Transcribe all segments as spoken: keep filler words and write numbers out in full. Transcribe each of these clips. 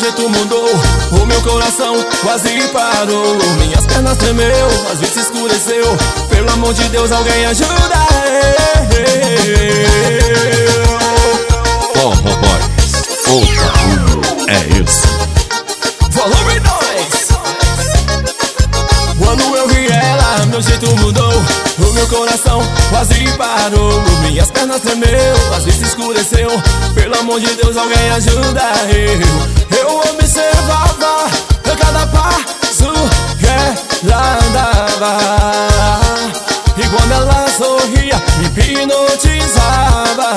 jeito mudou, o meu coração quase parou. Minhas pernas tremeu, as vistas escureceu. Pelo amor de Deus, alguém ajuda eu. Forró Boys, outra rumo é esse. Volume dois. Quando eu vi ela, meu jeito mudou, o meu coração quase parou. Minhas pernas tremeu, as vistas escureceu. Pelo amor de Deus, alguém ajuda eu. Eu observava a cada passo que ela andava, e quando ela sorria, me hipnotizava.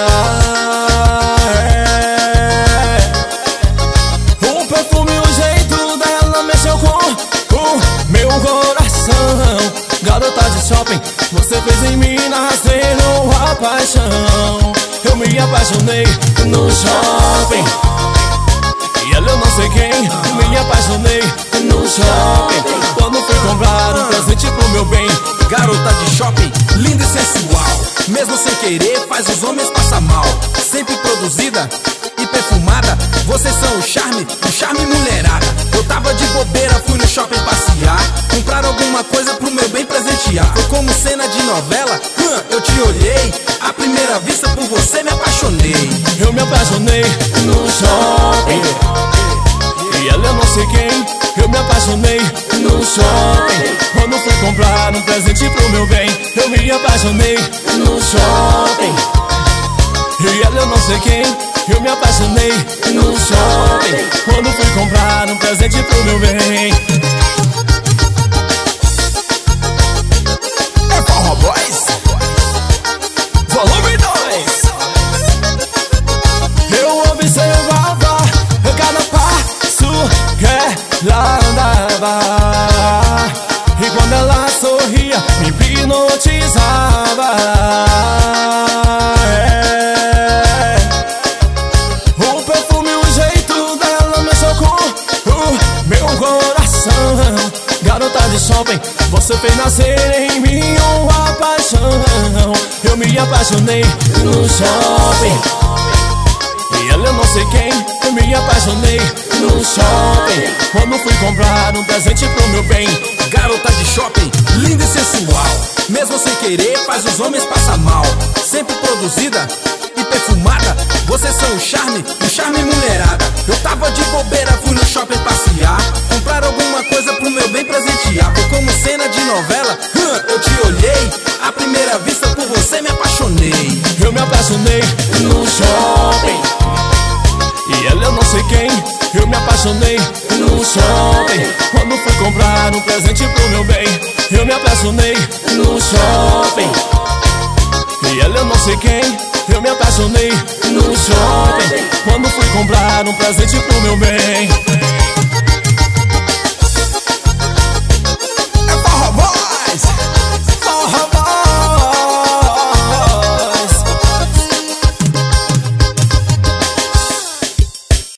O perfume e o jeito dela mexeu com o meu coração. Garota de shopping, você fez em mim nascer uma paixão. Eu me apaixonei no shopping, e ela eu não sei quem. Me apaixonei no shopping, quando fui comprar um presente pro meu bem. Garota de shopping, linda e sensual, mesmo sem querer faz os homens passar mal. Sempre produzida e perfumada, vocês são o charme, o charme mulherada. Eu tava de bobeira, fui no shopping passear, comprar alguma coisa pro meu bem presentear. Foi como cena de novela, hum, eu te olhei, à primeira vista por você me apaixonei. Eu me apaixonei no shopping, e ela eu não sei quem. Eu me apaixonei no shopping, quando fui comprar um presente pro meu bem. Eu me apaixonei no shopping, e ela eu não sei quem. Eu me apaixonei no shopping, quando fui comprar um presente pro meu bem. É Forró Boys, Volume dois. Eu observava cada passo que ela andava, e quando ela sorria, me hipnotizava. É. O perfume e o jeito dela mexeu com o meu coração. Garota de shopping, você fez nascer em mim uma paixão. Eu me apaixonei no shopping, e ela eu não sei quem. Eu me apaixonei no shopping, quando fui comprar um presente pro meu bem. garota de shopping, linda e sensual, mesmo sem querer faz os homens passar mal. Sempre produzida e perfumada, vocês são o charme, o charme mulherada. Eu tava de bobeira, fui no shopping passear, comprar alguma coisa pro meu bem presentear. Foi como cena de novela, hum, eu te olhei, à primeira vista por você me apaixonei. Eu me apaixonei no shopping, e ela eu não sei quem. Eu me apaixonei no shopping, quando fui comprar um presente pro meu bem. Eu me apaixonei no shopping, e ela eu não sei quem. Eu me apaixonei no shopping, quando fui comprar um presente pro meu bem.